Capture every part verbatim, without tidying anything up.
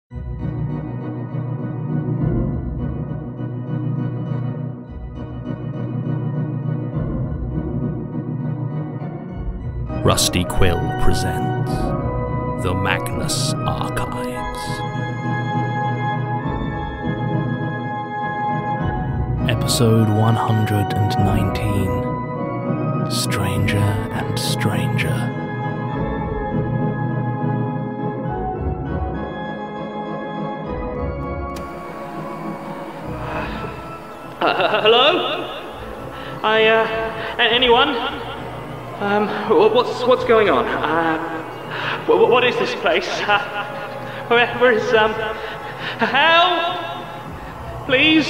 Rusty Quill presents The Magnus Archives. Episode one hundred nineteen. Stranger and Stranger. Uh, hello? I, uh, anyone? Um, what's, what's going on? Uh, what, what is this place? Uh, where, where is, um, help? Please?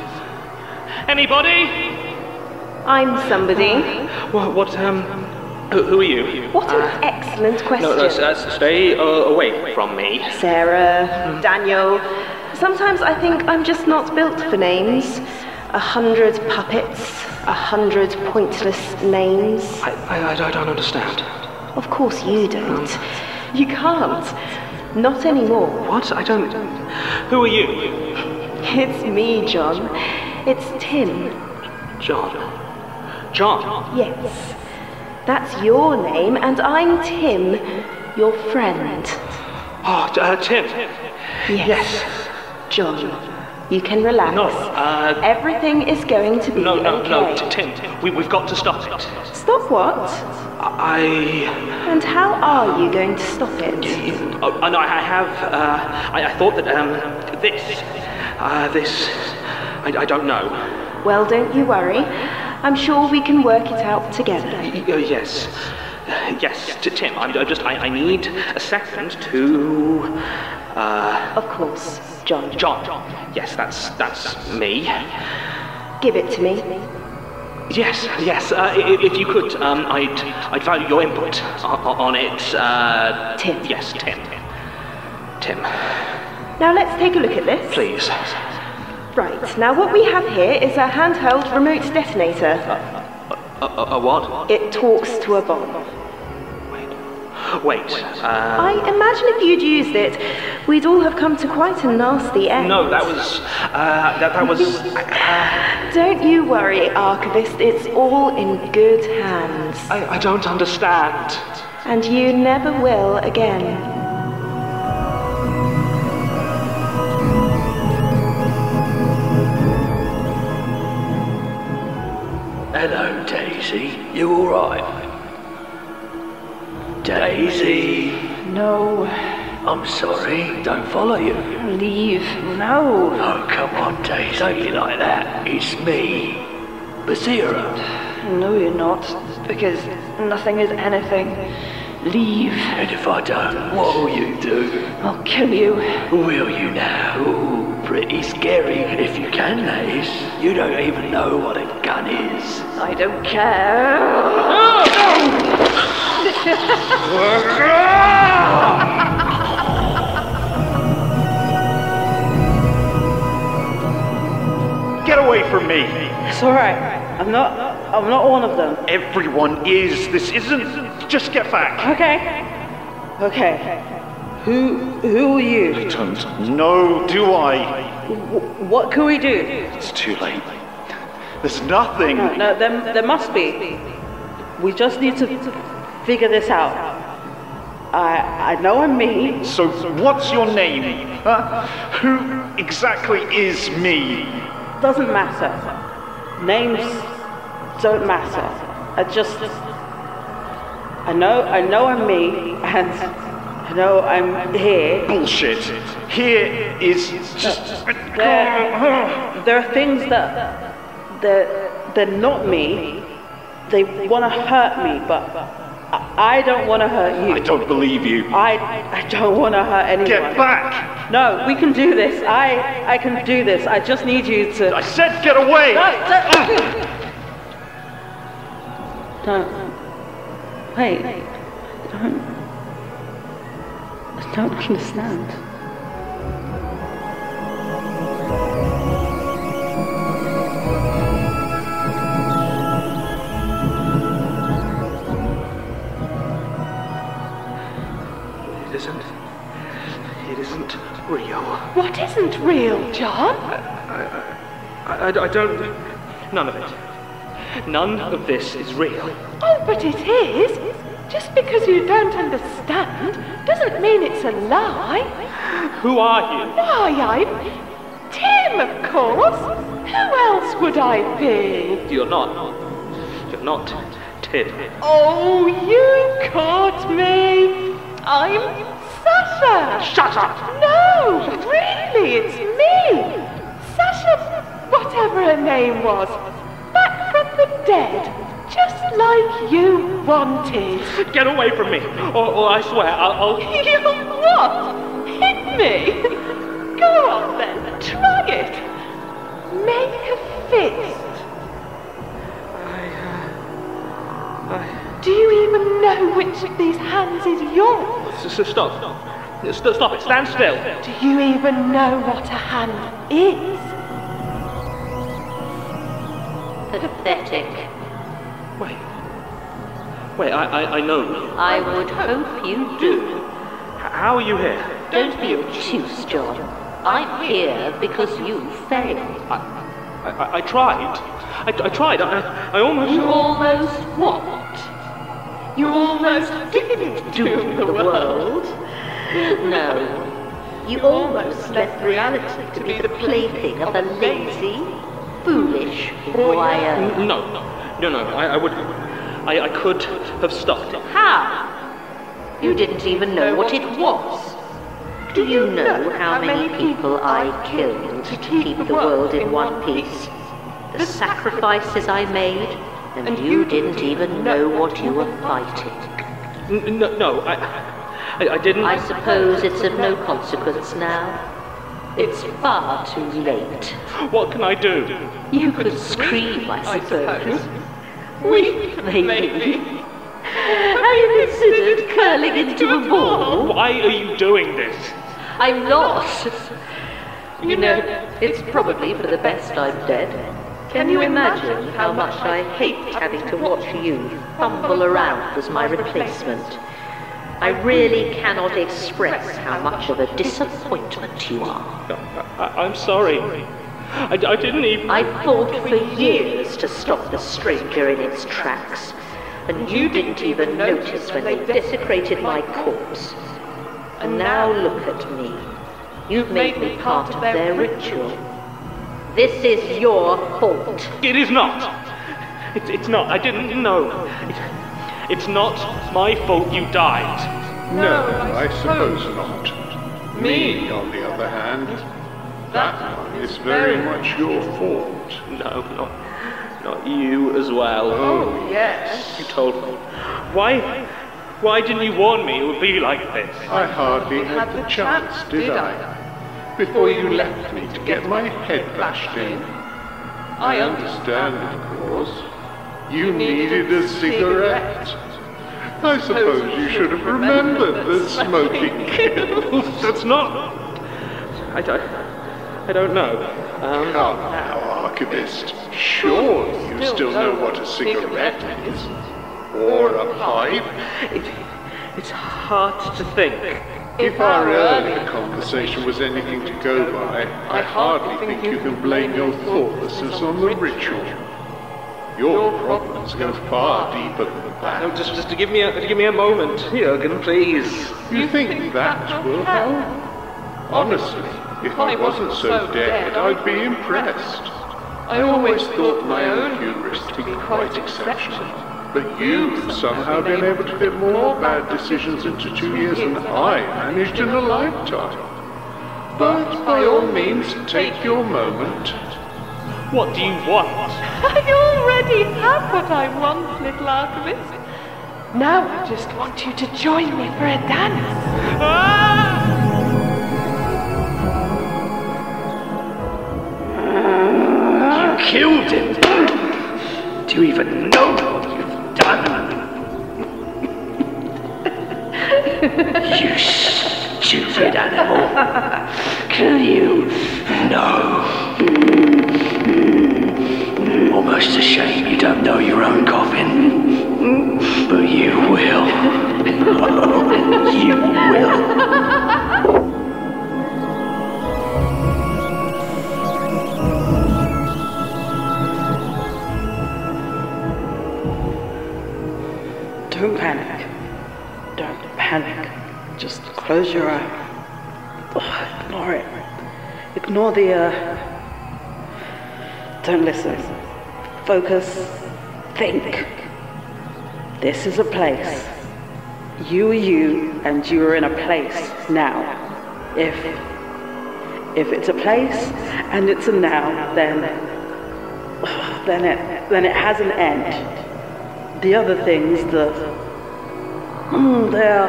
Anybody? I'm somebody. What, what um, who, who are you? What an uh, excellent question. No, no, uh, stay uh, away from me. Sarah, mm. Daniel. Sometimes I think I'm just not built for names. A hundred puppets, a hundred pointless names. I, I, I don't understand. Of course you don't. You can't. Not anymore. What? I don't... Who are you? It's me, John. It's Tim. John? John? Yes. That's your name, and I'm Tim, your friend. Oh, uh, Tim. Yes. Yes. John, you can relax. No, uh... Everything is going to be no, no, okay. No, no, Tim, we, we've got to stop it. Stop what? I... And how are you going to stop it? Oh, no, I have, uh... I, I thought that, um, this... Uh, this... I, I don't know. Well, don't you worry. I'm sure we can work it out together. Y uh, yes. Uh, yes, to Tim, I'm, I'm just... I, I need a second to... Uh... Of course, John. John. Yes, that's that's me. Give it to me. Yes, yes. Uh, if you could, um, I'd I'd value your input on, on it. Uh, Tim. Yes, Tim. Tim. Now let's take a look at this. Please. Right. Now what we have here is a handheld remote detonator. A, a, a what? It talks to a bomb. Wait, uh... I imagine if you'd used it, we'd all have come to quite a nasty end. No, that was, uh, that, that was... Uh, don't you worry, Archivist, it's all in good hands. I, I don't understand. And you never will again. Hello, Daisy. You alright? Daisy! No. I'm sorry, don't follow you. Leave. No. Oh, come on, Daisy. Don't be like that. It's me. Basira. No, you're not. Because nothing is anything. Leave. And if I don't, what will you do? I'll kill you. Will you now? Ooh, pretty scary. If you can, that is. You don't even know what a gun is. I don't care. Get away from me! It's alright. I'm not I'm not one of them. Everyone is. This isn't. Just get back. Okay. Okay. Who who are you? I don't know, do I? W what can we do? It's too late. There's nothing. No, no there, there must be. We just need to figure this out. I I know I'm me. So what's your name? Huh? Who exactly is me? Doesn't matter. Names don't matter. I just I know I know I'm me, and I know I'm here. Bullshit. Here is just there, there are things that they're they're not me. They want to hurt me, but I don't want to hurt you. I don't believe you. I I don't want to hurt anyone. Get back! No, we can do this. I I can do this. I just need you to. I said get away! No, don't. Don't. Wait. Don't. I don't understand. It isn't. It isn't real. What isn't real, John? I, I, I don't... None of it. None of this is real. Oh, but it is. Just because you don't understand doesn't mean it's a lie. Who are you? Why, I'm Tim, of course. Who else would I be? You're not. You're not Tim. Oh, you caught me. I'm Sasha. Shut up! No, really, it's me. Sasha, whatever her name was. Back from the dead. Just like you wanted. Get away from me, or, or I swear I'll... I'll... You'll what? Hit me? Go on then, try it. Make a fist. I, uh, I... Do you even know which of these hands is yours? S- s- stop. Stop, stop it, stand still. Do you even know what a hand is? Pathetic. Wait. Wait, I, I, I know you. I would hope you do. H- how are you here? Don't be obtuse, John. I'm here because you failed. I, I, I tried. I, I tried. I, I almost... You almost what? You almost didn't do the world. No. You almost left reality to be the plaything of a lazy, foolish voyeur. No, no, no, no. I, I would... I, I could have stopped it. How? You didn't even know what it was. Do you know how many people I killed to keep the world in one piece? The sacrifices I made, and you didn't even know what you were fighting. N- no, no, I, I, I didn't... I suppose it's of no consequence now. It's far too late. What can I do? You could scream, I suppose. Weep, maybe. Have you considered curling into a ball? Why are you doing this? I'm not. You know, it's probably for the best I'm dead. Can you imagine how much I hate having to watch you fumble around as my replacement? I really cannot express how much of a disappointment you are. I, I'm sorry. I, I didn't even... I fought for years to stop the stranger in its tracks, and you didn't even notice when they desecrated my corpse. And now look at me. You've made me part of their ritual. This is your fault. It is not. It, it's not. I didn't know. It, it's not my fault you died. No, I suppose not. Me, on the other hand, that one is very much your fault. No, not, not you as well. Oh, yes. You told me. Why, why didn't you warn me it would be like this? I hardly had the chance, did I? Before you left me to get my head bashed in. I understand, of course. You needed a cigarette. I suppose you should have remembered that smoking kills. That's not... I don't... I don't know. Um, Come now, Archivist. Sure, you still know what a cigarette is. Or a pipe. it, it's hard to think. If our earlier conversation was anything to go by, I hardly think you can blame your thoughtlessness on the ritual. Your problems go far deeper than that. No, just, just to give me a, to give me a moment, Jürgen, please. You think that will help? Honestly, if I wasn't so dead, I'd be impressed. I always thought my own hubris to be quite exceptional. But you've somehow been able to fit more bad decisions into two years than I managed in a lifetime. But by all means, take your moment. What do you want? I already have what I want, little Archivist. Now I just want you to join me for a dance. Ah! You killed him! Do you even know what you've done? You stupid animal. Can you? No. Almost a shame you don't know your own coffin. But you will. You will. Close your eye. Oh, ignore it. Ignore the, uh... Don't listen. Focus. Think. This is a place. You are you, and you are in a place now. If... If it's a place, and it's a now, then... Then it, then it has an end. The other things, the... Mm, they're...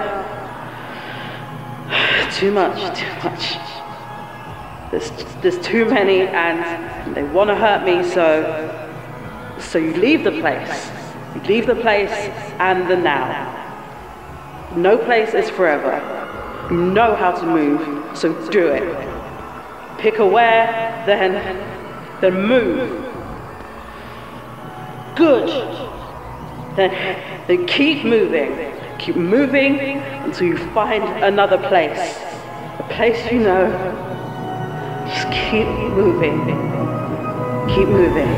Too much, too much. There's, there's too many, and they want to hurt me, so... So you leave the place. You leave the place and the now. No place is forever. You know how to move, so do it. Pick a where, then... Then move. Good. Then, then keep moving. Keep moving until you find another place. A place you know. Just keep moving. Keep moving.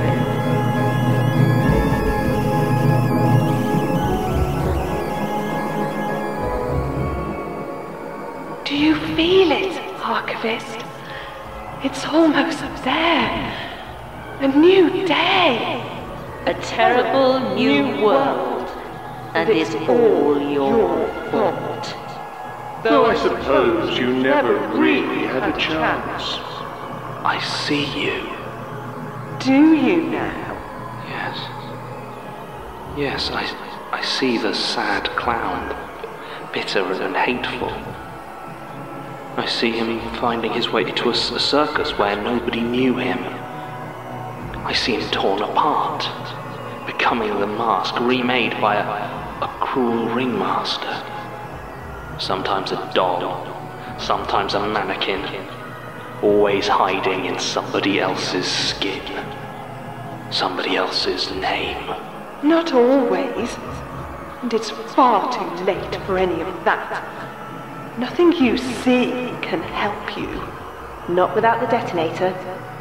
Do you feel it, Archivist? It's almost there. A new day. A terrible new world. And it's all your fault. Though I suppose you never really had a chance. I see you. Do you now? Yes. Yes, I, I see the sad clown, bitter and hateful. I see him finding his way to a, a circus where nobody knew him. I see him torn apart, becoming the mask remade by a, a cruel ringmaster. Sometimes a doll, sometimes a mannequin, always hiding in somebody else's skin, somebody else's name. Not always. And it's far too late for any of that. Nothing you see can help you. Not without the detonator.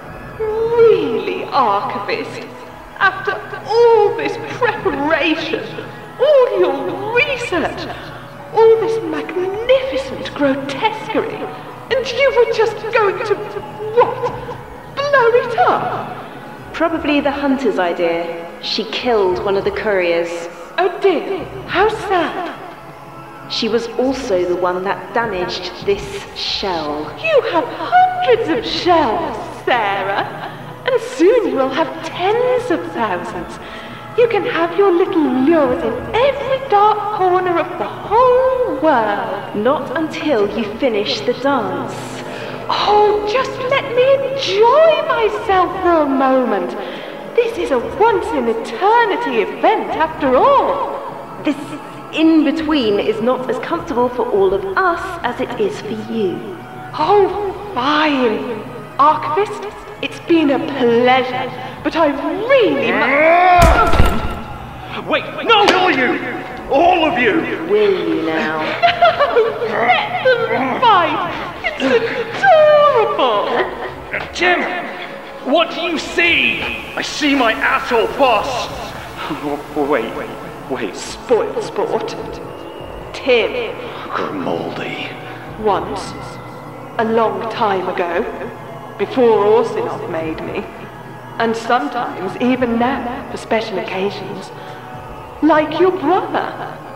Really, Archivist? After all this preparation, all your research, all this magnificent grotesquerie, and you were just going to, what, blow it up? Probably the hunter's idea. She killed one of the couriers. Oh dear, how sad. She was also the one that damaged this shell. You have hundreds of shells, Sarah, and soon you will have tens of thousands. You can have your little lures in every dark corner of the whole world. Not until you finish the dance. Oh, just let me enjoy myself for a moment. This is a once-in-eternity event after all. This in-between is not as comfortable for all of us as it is for you. Oh, fine. Archivist, it's been a pleasure, but I really must... Wait, no! Kill you! All of you! Will you now? No! Let them fight! It's adorable! Jim! What do you see? I see my asshole boss! Oh, wait, wait, wait. Spoiled sport. Tim. Grimaldi. Once, a long time ago, before Orsinov made me, and sometimes even now for special occasions, like your brother.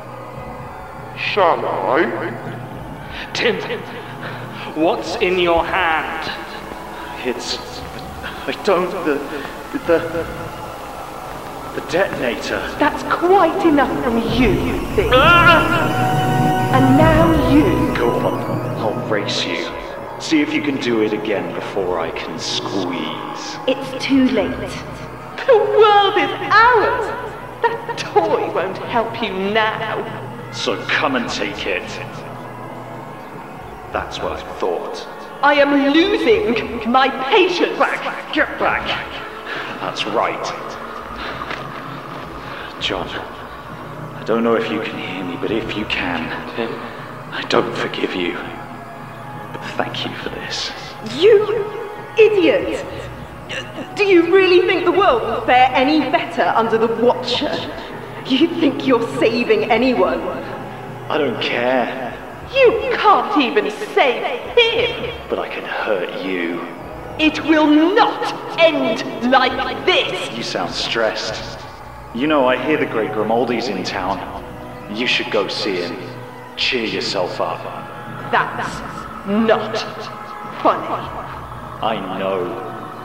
Shall I? Tim, what's in your hand? It's... I don't... the... the... the detonator. That's quite enough from you, you think. Ah! And now you... Go on, I'll race you. See if you can do it again before I can squeeze. It's too late. The world is ours! That toy won't help you now. So come and take it. That's what I thought. I am losing my patience. Back! Get back! That's right. John, I don't know if you can hear me, but if you can, I don't forgive you. But thank you for this. You idiot! Do you really think the world will fare any better under the Watcher? You think you're saving anyone? I don't care. You can't even save him. But I can hurt you. It will not end like this. You sound stressed. You know, I hear the great Grimaldi's in town. You should go see him. Cheer yourself up. That's not funny. I know.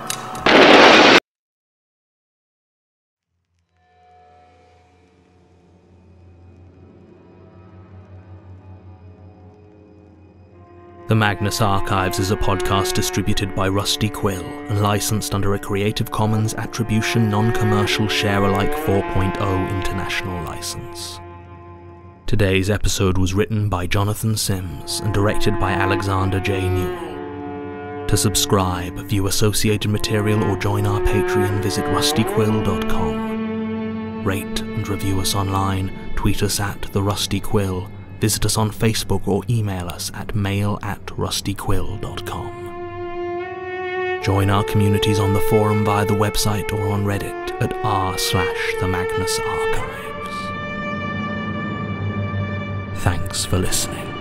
The Magnus Archives is a podcast distributed by Rusty Quill and licensed under a Creative Commons Attribution Non-Commercial Share-alike four point oh international license. Today's episode was written by Jonathan Sims and directed by Alexander J. Newell. To subscribe, view associated material or join our Patreon, visit rusty quill dot com. Rate and review us online, tweet us at The Rusty Quill, visit us on Facebook or email us at mail at rusty quill dot com. Join our communities on the forum via the website or on Reddit at r slash the Magnus Archives. Thanks for listening.